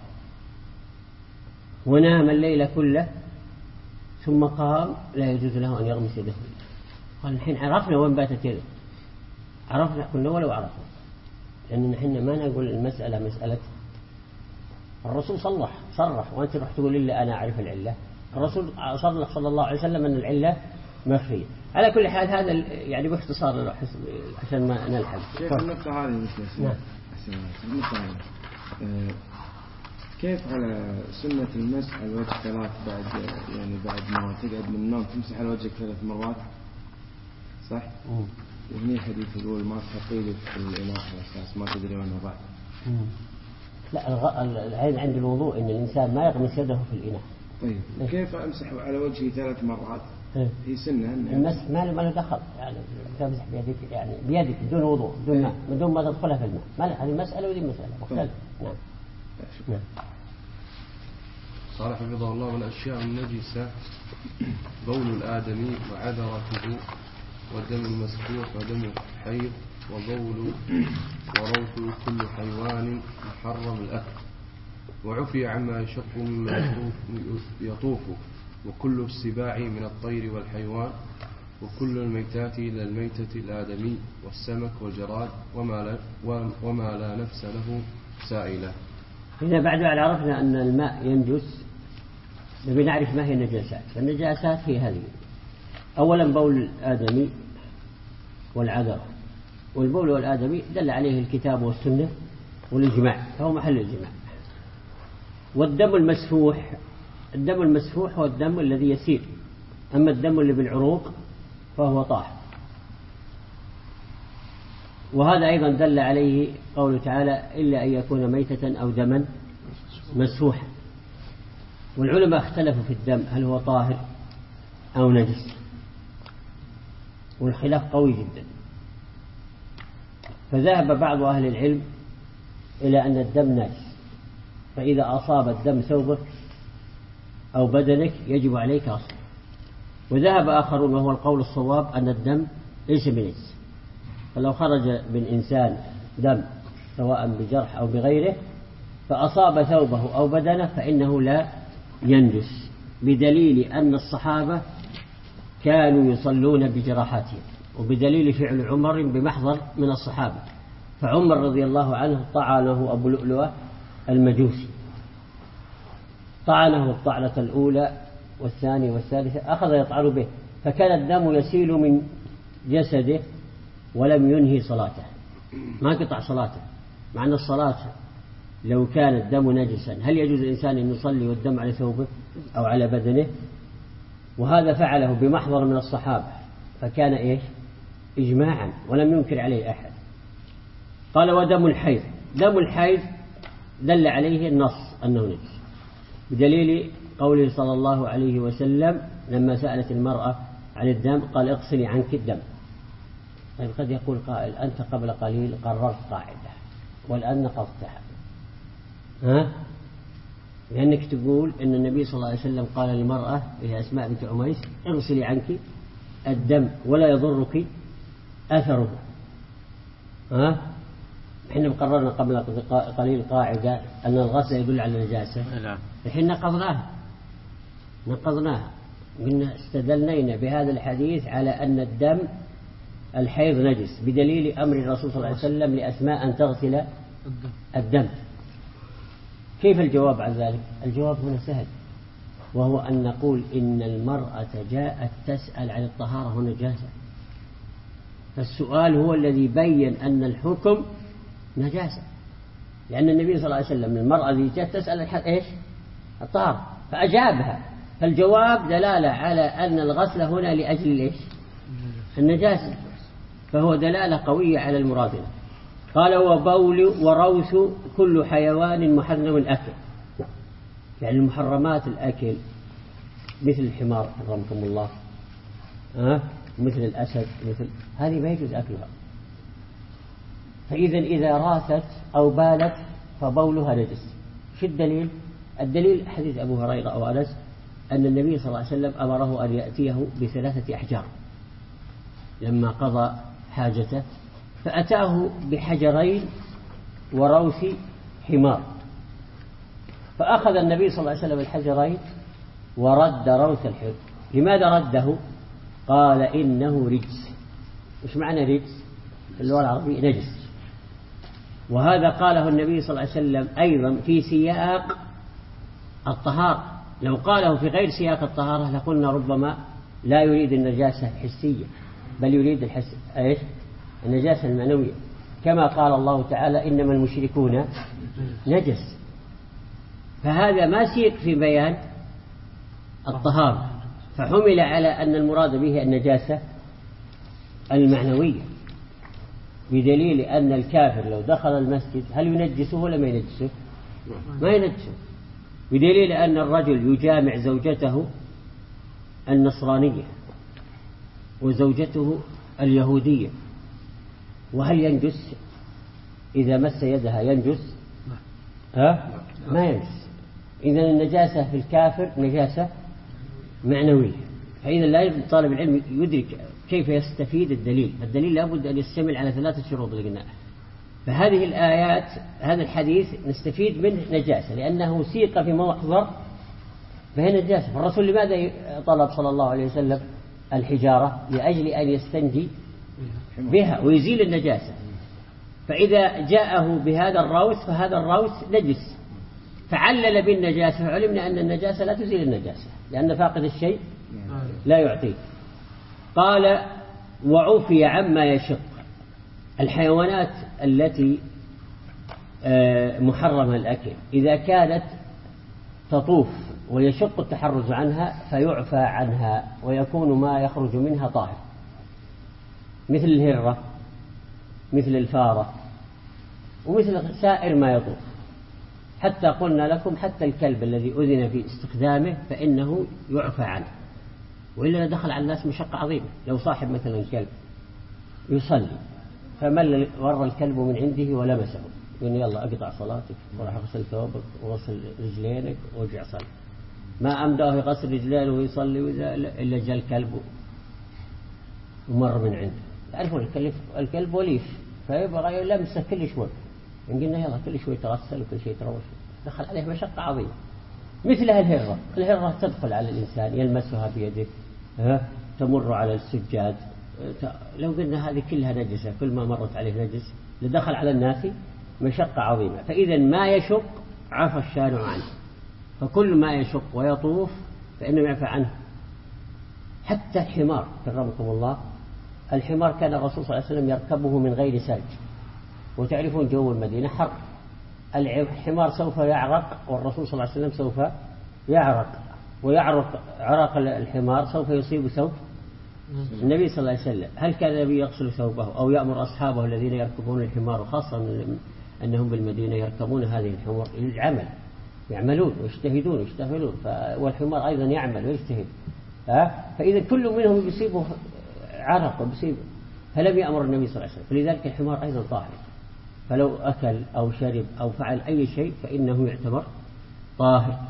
[SPEAKER 2] ونام الليل كله ثم قام لا يجوز له أن يغمس يده. قال الحين عرفنا وين باتت يده، عرفنا كنا ولو عرفنا، لأن نحن ما نقول المسألة مسألة الرسول صلح صرح وأنت رح تقول إلا أنا أعرف العلة. الرسول صرح صلى الله عليه وسلم أن العلة مخفية. على كل حال هذا يعني باختصار عشان ما نلحق.
[SPEAKER 4] كيف النقطة هذه مثل
[SPEAKER 2] نعم.
[SPEAKER 4] كيف على سنة المسح على الوجه ثلاث بعد يعني بعد ما تقعد من النوم تمسح على وجهك ثلاث مرات صح؟ مم. وهني حديث يقول ما تحطيلك في الإناء على أساس ما تدري وأنه بعد.
[SPEAKER 2] لا العين عند الوضوء إن الإنسان ما يغمس يده في الإناء.
[SPEAKER 4] طيب إيه؟ كيف أمسح على وجهي ثلاث مرات؟ إيه؟ هي سنة
[SPEAKER 2] المسح ما له دخل يعني تمسح بيدك يعني بيدك بدون وضوء بدون ماء إيه؟ بدون ما تدخلها في الماء، ما له هذه مسألة ودي مسألة مختلفة. نعم. نعم.
[SPEAKER 1] قال حفظه الله من الأشياء النجسة بول الآدمي وعذرته ودم المسكوح ودم الحيض وبول وروث كل حيوان محرم الأكل، وعفي عما يشق مما يطوف, يطوف وكل السباع من الطير والحيوان، وكل الميتات إلى الميتة الآدمي والسمك والجراد وما لا, وما لا نفس له سائلة.
[SPEAKER 2] إذا بعد أن عرفنا أن الماء ينجس نبي نعرف ما هي النجاسات. فالنجاسات هي هذه: أولا بول الآدمي والعذر، والبول والآدمي دل عليه الكتاب والسنة والإجماع، فهو محل الإجماع. والدم المسفوح، الدم المسفوح هو الدم الذي يسير، أما الدم اللي بالعروق فهو طاهر. وهذا أيضا دل عليه قوله تعالى: إلا أن يكون ميتة أو دما مسفوحا. والعلماء اختلفوا في الدم هل هو طاهر أو نجس، والخلاف قوي جدا. فذهب بعض أهل العلم إلى أن الدم نجس، فإذا أصاب الدم ثوبك أو بدنك يجب عليك غسله. وذهب آخرون وهو القول الصواب أن الدم ليس بنجس، فلو خرج من إنسان دم سواء بجرح أو بغيره فأصاب ثوبه أو بدنه فإنه لا ينجس، بدليل أن الصحابة كانوا يصلون بجراحاتهم، وبدليل فعل عمر بمحضر من الصحابة. فعمر رضي الله عنه طعنه أبو لؤلؤة المجوسي، طعنه الطعنة الأولى والثانية والثالثة، أخذ يطعن به، فكان الدم يسيل من جسده ولم ينهي صلاته، ما قطع صلاته. مع أن الصلاة لو كان الدم نجسا هل يجوز الإنسان أن يصلي والدم على ثوبه أو على بدنه؟ وهذا فعله بمحضر من الصحابة، فكان إيش؟ إجماعا ولم ينكر عليه أحد. قال: ودم الحيض، دم الحيض دل عليه النص أنه نجس، بدليل قوله صلى الله عليه وسلم لما سألت المرأة عن الدم قال: اغسلي عنك الدم. طيب قد يقول قائل: أنت قبل قليل قررت قاعدة والآن نقضتها، ها؟ لأنك تقول إن النبي صلى الله عليه وسلم قال للمرأة وهي أسماء بنت عميس: اغسلي عنك الدم ولا يضرك أثره. ها؟ إحنا قررنا قبل قليل قاعدة أن الغسل يدل على النجاسة.
[SPEAKER 5] نعم.
[SPEAKER 2] الحين نقضناها نقضناها قلنا استدلنا بهذا الحديث على أن الدم الحيض نجس، بدليل أمر الرسول صلى الله عليه وسلم لأسماء أن تغسل الدم. كيف الجواب عن ذلك؟ الجواب هنا سهل، وهو أن نقول إن المرأة جاءت تسأل عن الطهارة والنجاسة، فالسؤال هو الذي بين أن الحكم نجاسة، لأن النبي صلى الله عليه وسلم المرأة التي جاءت تسأل إيش؟ الطهارة، فأجابها. فالجواب دلالة على أن الغسل هنا لأجل إيش؟ النجاسة، فهو دلالة قوية على المرادة. قال: وبول وروث كل حيوان محرم الأكل، يعني المحرمات الأكل مثل الحمار حرمكم الله، أه؟ مثل الأسد، مثل هذه ما يجوز أكلها. فإذا إذا راثت أو بالت فبولها نجس. شو الدليل؟ الدليل حديث أبو هريرة أو أنس أن النبي صلى الله عليه وسلم أمره أن يأتيه بثلاثة أحجار لما قضى حاجته، فأتاه بحجرين وروث حمار، فأخذ النبي صلى الله عليه وسلم الحجرين ورد روث الحمار. لماذا رده؟ قال: إنه رجس. إيش معنى رجس؟ في اللغة العربية نجس. وهذا قاله النبي صلى الله عليه وسلم أيضا في سياق الطهارة، لو قاله في غير سياق الطهارة لقلنا ربما لا يريد النجاسة الحسية بل يريد الحس... إيش؟ النجاسة المعنوية، كما قال الله تعالى: إنما المشركون نجس. فهذا ما سيق في بيان الطهارة، فحمل على أن المراد به النجاسة المعنوية، بدليل أن الكافر لو دخل المسجد هل ينجسه ولا ما ينجسه؟ ما ينجسه، بدليل أن الرجل يجامع زوجته النصرانية وزوجته اليهودية، وهل ينجس؟ إذا مس يدها ينجس؟ ها؟ ما ينجس. إذن النجاسة في الكافر نجاسة معنوية، فإذا لا يجب طالب العلم يدرك كيف يستفيد الدليل. الدليل لابد أن يشتمل على ثلاثة شروط اللي قلنا. فهذه الآيات هذا الحديث نستفيد منه نجاسة لأنه سيق في محضر فهي نجاسة. فالرسول لماذا طلب صلى الله عليه وسلم الحجارة؟ لأجل أن يستنجي بها ويزيل النجاسة. فإذا جاءه بهذا الروث فهذا الروث نجس فعلل بالنجاسة فعلمنا أن النجاسة لا تزيل النجاسة لأن فاقد الشيء لا يعطيه. قال وعفي عما يشق. الحيوانات التي محرمة الأكل إذا كانت تطوف ويشق التحرز عنها فيعفى عنها ويكون ما يخرج منها طاهر مثل الهرة مثل الفارة ومثل سائر ما يطوف. حتى قلنا لكم حتى الكلب الذي أذن في استخدامه فإنه يعفى عنه وإلا دخل على الناس مشقة عظيمة. لو صاحب مثلا كلب يصلي فمل ورى الكلب من عنده ولمسه يقول يلا أقطع صلاتك وراح أغسل ثوبك وغسل رجلينك وارجع صلي. ما أمداه يغسل رجلينه ويصلي إلا جاء الكلب ومر من عنده. تعرفون الكلب الكلب وليف فيبغى يلمسه كل شوي قلنا يلا كل شوي تغسل وكل شيء تروش دخل عليه مشقة عظيمة. مثلها الهرة. الهرة تدخل على الإنسان يلمسها بيده تمر على السجاد. لو قلنا هذه كلها نجسة كل ما مرت عليه نجس لدخل على الناس مشقة عظيمة. فإذا ما يشق عفى الشارع عنه. فكل ما يشق ويطوف فإنه يعفى عنه. حتى الحمار كرمكم الله. الحمار كان الرسول صلى الله عليه وسلم يركبه من غير سلج وتعرفون جو المدينة حر. الحمار سوف يعرق والرسول صلى الله عليه وسلم سوف يعرق ويعرق عرق الحمار سوف يصيب ثوب النبي صلى الله عليه وسلم. هل كان النبي يغسل ثوبه أو يأمر أصحابه الذين يركبون الحمار وخاصة أنهم بالمدينة يركبون هذه الحمار للعمل يعملون ويجتهدون ويشتغلون والحمار أيضا يعمل ويجتهد. فإذا كل منهم يصيبه عرق ويصيبه فلم يأمر النبي صلى الله عليه وسلم. فلذلك الحمار أيضا طاهر. فلو أكل أو شرب أو فعل أي شيء فإنه يعتبر طاهر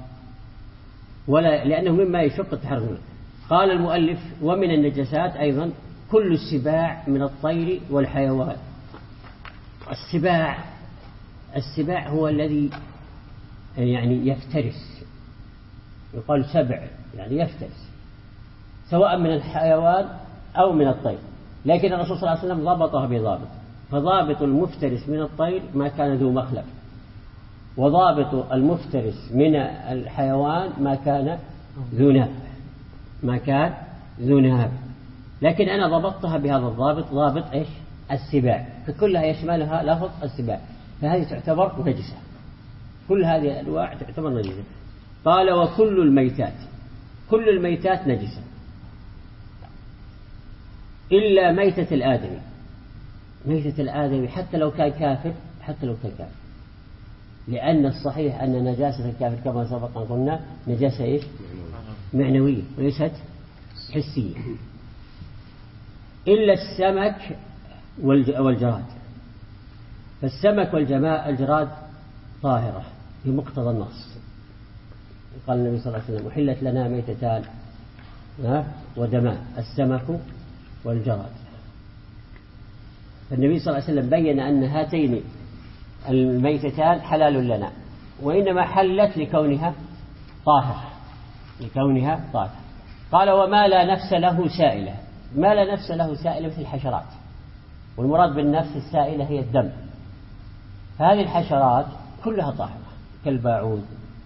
[SPEAKER 2] ولا لأنه مما يشق التحرز منه. قال المؤلف ومن النجاسات أيضا كل السباع من الطير والحيوان. السباع السباع هو الذي يعني يفترس يقال سبع يعني يفترس سواء من الحيوان أو من الطير. لكن الرسول صلى الله عليه وسلم ضبطها بضابط. فضابط المفترس من الطير ما كان ذو مخلب وضابط المفترس من الحيوان ما كان ذو ناب ما كان ذو ناب. لكن أنا ضبطتها بهذا الضابط ضابط إيش السباع فكلها يشملها لفظ السباع. فهذه تعتبر نجسة. كل هذه الأنواع تعتبر نجسة. قال وكل الميتات كل الميتات نجسة إلا ميتة الآدمي. ميتة الآدمي حتى لو كان كافر حتى لو كان كافر لأن الصحيح أن نجاسة الكافر كما سبق أن قلنا نجاسة إيش معنوية وليست حسية. إلا السمك والجراد. فالسمك والجراد طاهرة بمقتضى النص. قال النبي صلى الله عليه وسلم أحلت لنا ميتتان ودمان السمك والجراد. فالنبي صلى الله عليه وسلم بين أن هاتين الميتتان حلال لنا وإنما حلت لكونها طاهرة لكونها طاهرة. قال وما لا نفس له سائلة. ما لا نفس له سائلة مثل الحشرات والمراد بالنفس السائلة هي الدم. فهذه الحشرات كلها طاهرة كالباعوذ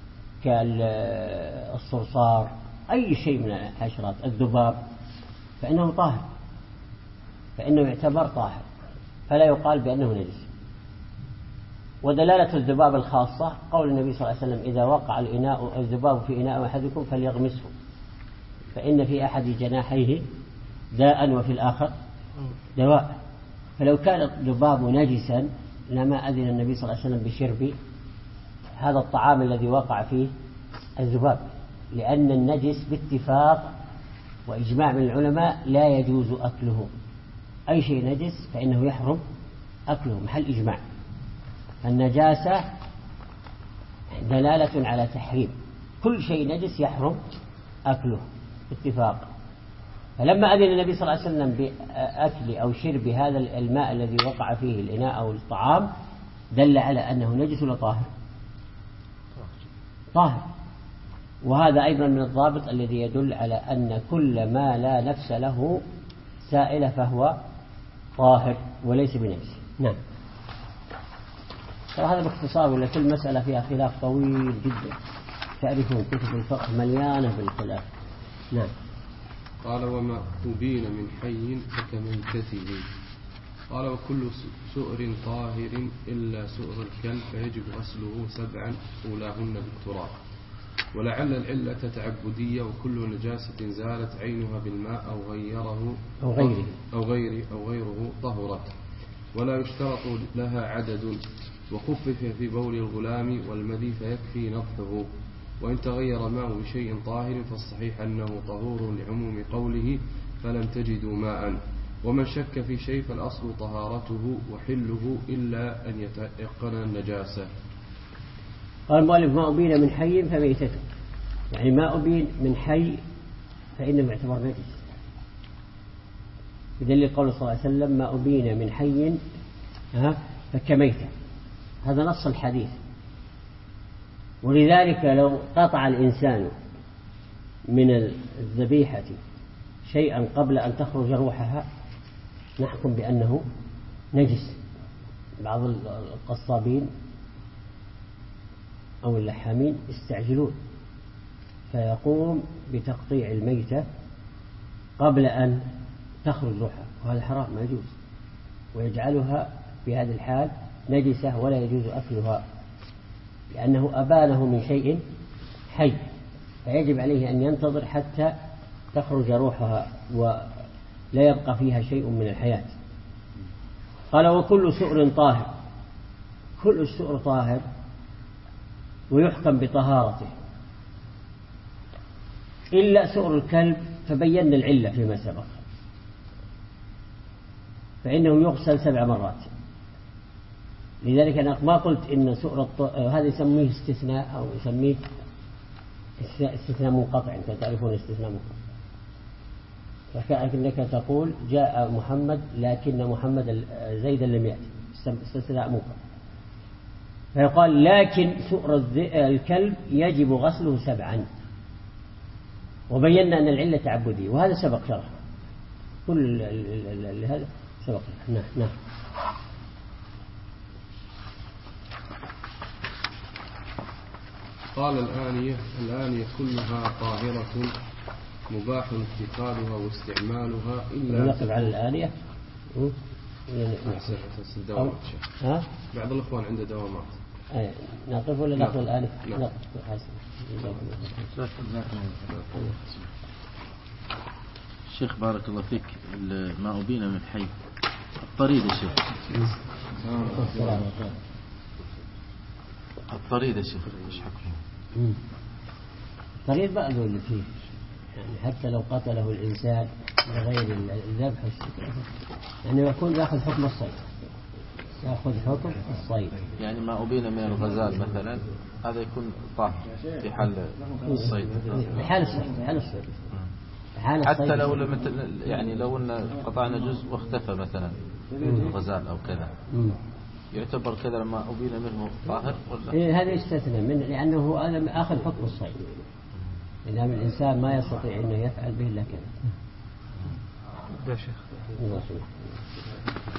[SPEAKER 2] كالصرصار أي شيء من الحشرات الذباب فإنه طاهر فإنه يعتبر طاهر فلا يقال بأنه نجس. ودلالة الذباب الخاصة قول النبي صلى الله عليه وسلم إذا وقع الإناء الذباب في إناء أحدكم فليغمسه فإن في أحد جناحيه داء وفي الآخر دواء. فلو كان الذباب نجسا لما أذن النبي صلى الله عليه وسلم بشرب هذا الطعام الذي وقع فيه الذباب لأن النجس باتفاق وإجماع من العلماء لا يجوز أكله. أي شيء نجس فإنه يحرم أكله محل إجماع. النجاسة دلالة على تحريم كل شيء نجس يحرم أكله اتفاق. فلما أذن النبي صلى الله عليه وسلم بأكل أو شرب هذا الماء الذي وقع فيه الإناء أو الطعام دل على أنه نجس ولا طاهر؟ طاهر. وهذا أيضا من الضابط الذي يدل على أن كل ما لا نفس له سائل فهو طاهر وليس بنجس. نعم. هذا باختصار، ولا كل مسألة فيها خلاف طويل جدا، تعرفون كتب الفقه مليانة بالخلاف. نعم.
[SPEAKER 1] قال وما أبين من حي فكميتته. قال وكل سؤر طاهر إلا سؤر الكلب فيجب غسله سبعا أولاهن بالتراب. ولعل العلة تعبدية، وكل نجاسة زالت عينها بالماء أو غيره
[SPEAKER 2] أو غيره
[SPEAKER 1] أو غيره أو غيره طهرت، ولا يشترط لها عدد. وخفف في بول الغلام والمذي فيكفي نضحه، وإن تغير ماء بشيء طاهر فالصحيح أنه طهور لعموم قوله فلم تجدوا ماء. ومن شك في شيء فالأصل طهارته وحله إلا أن يتيقن النجاسة.
[SPEAKER 2] قال المؤلف ما أبين من حي فميتته، يعني ما أبين من حي فإنه يعتبر نجس، بدليل قول صلى الله عليه وسلم ما أبين من حي فكميته، هذا نص الحديث. ولذلك لو قطع الإنسان من الذبيحة شيئا قبل أن تخرج روحها نحكم بأنه نجس. بعض القصابين أو اللحامين يستعجلون فيقوم بتقطيع الميتة قبل أن تخرج روحها، وهذا حرام ما يجوز، ويجعلها في هذه الحال نجسة ولا يجوز أكلها، لأنه أبانه من شيء حي، فيجب عليه أن ينتظر حتى تخرج روحها ولا يبقى فيها شيء من الحياة. قال وكل سؤر طاهر، كل السؤر طاهر ويحكم بطهارته إلا سؤر الكلب، فبينا العلة فيما سبق، فإنه يغسل سبع مرات. لذلك أنا ما قلت إن سؤر الط... هذا يسميه استثناء أو يسميه استثناء منقطع، أنت تعرفون استثناء منقطع، فكأنك تقول جاء محمد لكن محمد زيدا لم يأتي، استثناء منقطع. فيقال لكن سؤر الكلب يجب غسله سبعا، وبينا أن العلة تعبدية، وهذا سبق شرح، كل هذا سبق. نعم نعم.
[SPEAKER 1] قال الآنية الآنية كلها طاهرة مباح اتخاذها واستعمالها إلا.
[SPEAKER 2] نقف على الآنية.
[SPEAKER 1] دوامات. ها؟ بعض الأخوان عنده دوامات.
[SPEAKER 2] أي نقف ولا نأخذ الآنية؟ نقف.
[SPEAKER 5] شيخ بارك الله فيك، ما أبين من حي الطريد يا شيخ. الطريد يا شيخ ايش حكمه؟
[SPEAKER 2] الطريد بقى اللي فيه، يعني حتى لو قتله الإنسان بغير الذبح يعني يكون يأخذ حكم الصيد، يأخذ حكم الصيد.
[SPEAKER 5] يعني ما أبين من الغزال مثلا هذا يكون طاهر في حال الصيد،
[SPEAKER 2] في حال الصيد، في حال الصيد.
[SPEAKER 5] حتى لو لم يعني لو ان قطعنا جزء واختفى مثلا الغزال أو كذا يعتبر كذا لما أبين منه طاهر ولا؟
[SPEAKER 2] إيه هذا يستثنى منه، لأنه هذا آخذ حكم الصيد، إنما الإنسان ما يستطيع أنه يفعل به إلا كذا.
[SPEAKER 3] يا شيخ